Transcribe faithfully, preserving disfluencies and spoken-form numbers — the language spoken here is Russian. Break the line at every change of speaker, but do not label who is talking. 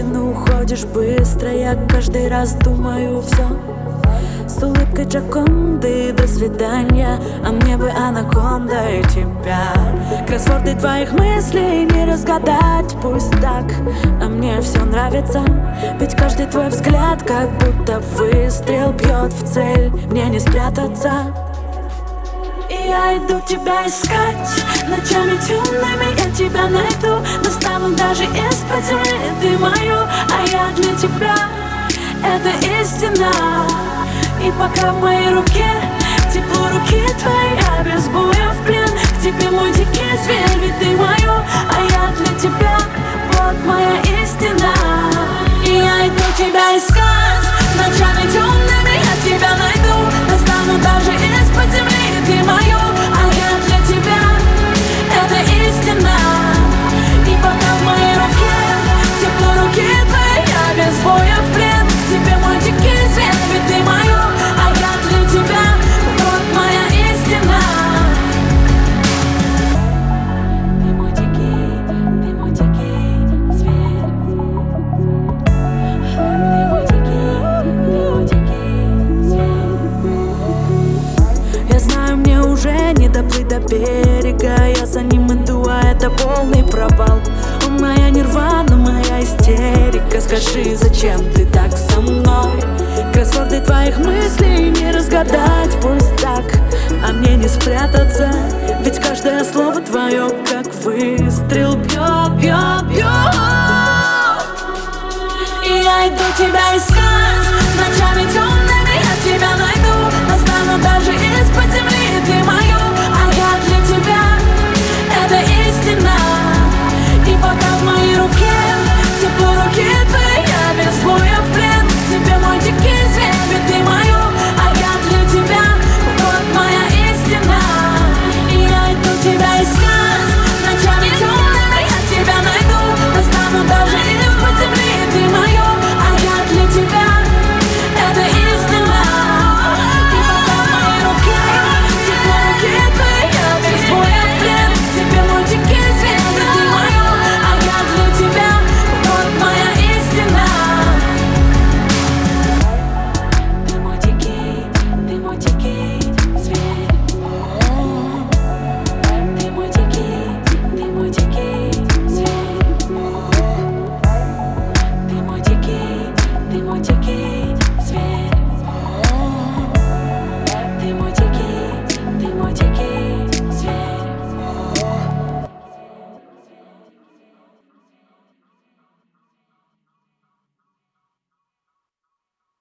но уходишь быстро. Я каждый раз думаю все с улыбкой Джоконды. До свидания, а мне бы анаконда и тебя. Кроссворды твоих мыслей не разгадать, пусть так, а мне все нравится. Ведь каждый твой взгляд как будто выстрел бьет в цель, мне не спрятаться. И я иду тебя искать, ночами темными я тебя найду. Достану даже из-под земли ты мою, а я для тебя, это истина. И пока в моей руке тепло руки твоей, я без боя в плен к тебе, мой дикий зверь. Ведь ты мою, а я для тебя, вот моя истина. И я иду тебя искать, ночами темными я тебя найду. Достану даже из-под земли ты мою, а я для тебя, это истина. И пока в моей руке тепло руки твоей, я без боя в плен к тебе, мой дикий зверь. Ведь ты мою, а я для тебя, вот моя истина. Ты мой дикий, ты мой дикий зверь. Ты мой дикий, ты мой дикий зверь. Я знаю, мне уже не доплыть до берега. Я за ним иду, а это полный провал. Он моя нирвана, моя истерика. Скажи, зачем ты так со мной? Кроссворды твоих мыслей не разгадать, пусть так, а мне не спрятаться. Ведь каждое слово твое как выстрел бьет, бьет, бьет. И я иду тебя искать,